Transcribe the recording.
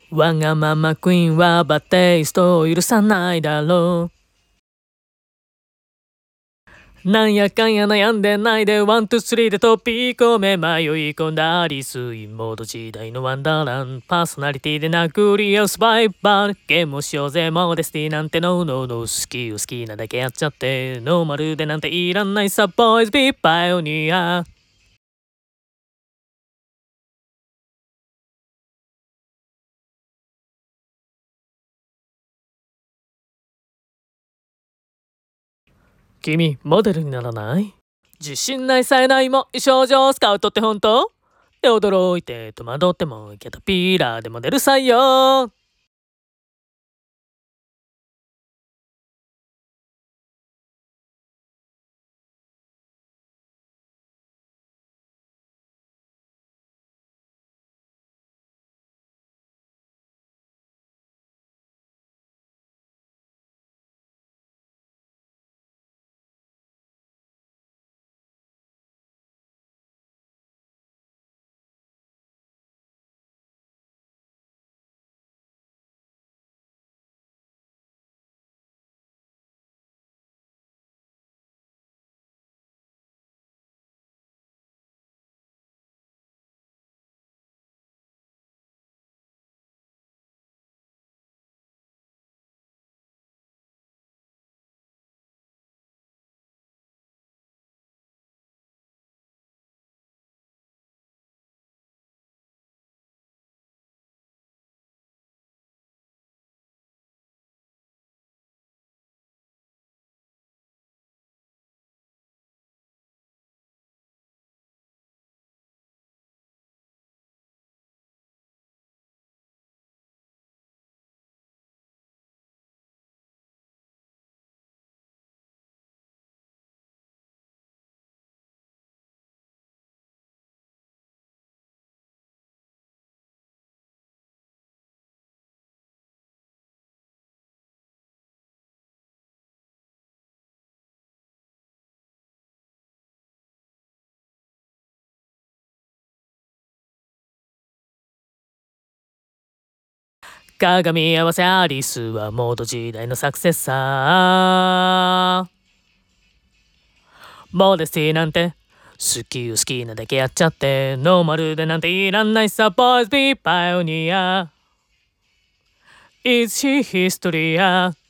わがままクイーンはバッテイストを許さないだろう。なんやかんや悩んでないでワン、ツー、スリーで飛び込め迷い込んだアリスインモード時代のワンダーランパーソナリティで殴り合うスバイバーゲームをしようぜモデスティなんてノーノーノー好きを好きなだけやっちゃってノーマルでなんていらんないさボーイズビーパイオニア君、モデルにならない？自信ない才能も症状スカウトって本当？で驚いて戸惑ってもキャタピーラーでモデル採用。鏡合わせアリスはモード時代のサクセッサー。モデスティなんて好き好きなだけやっちゃってノーマルでなんていらんないさボーイズビーパイオニア Is she history?